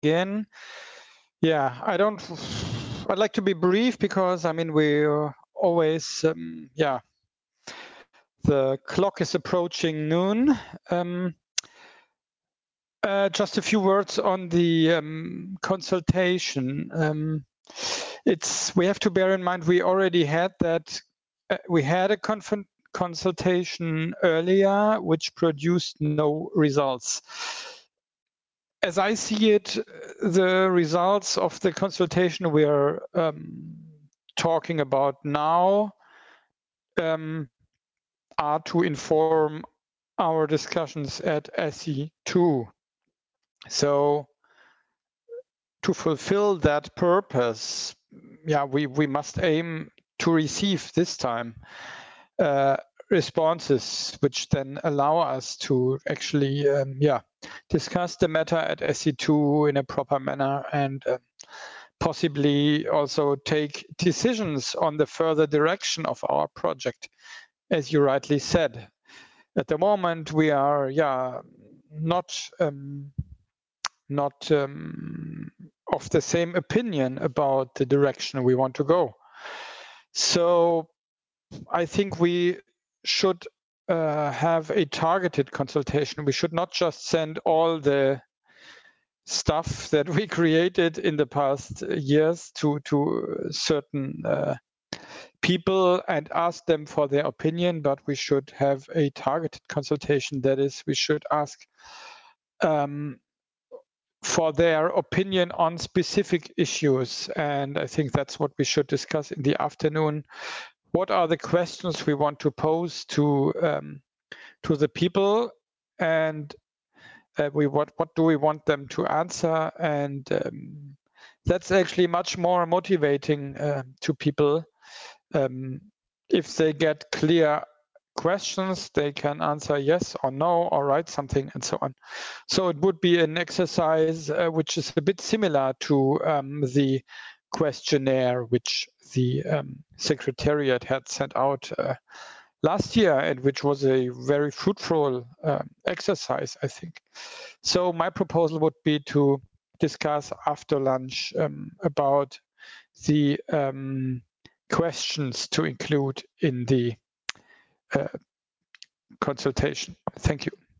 begin. Yeah, I'd like to be brief because I mean we're always the clock is approaching noon. Just a few words on the consultation. We have to bear in mind we already had that. We had a consultation earlier, which produced no results. As I see it, the results of the consultation we are talking about now are to inform our discussions at SE2. So to fulfill that purpose, we must aim to receive this time responses which then allow us to actually discuss the matter at SE2 in a proper manner and possibly also take decisions on the further direction of our project, as you rightly said. At the moment, we are not of the same opinion about the direction we want to go. So I think we should have a targeted consultation. We should not just send all the stuff that we created in the past years to certain people and ask them for their opinion, but we should have a targeted consultation. That is, we should ask for their opinion on specific issues. And I think that's what we should discuss in the afternoon. What are the questions we want to pose to the people, and what do we want them to answer? And that's actually much more motivating to people. If they get clear questions, they can answer yes or no or write something and so on. So it would be an exercise which is a bit similar to the questionnaire which the Secretariat had sent out last year, and which was a very fruitful exercise, I think. So my proposal would be to discuss after lunch about the questions to include in the consultation. Thank you.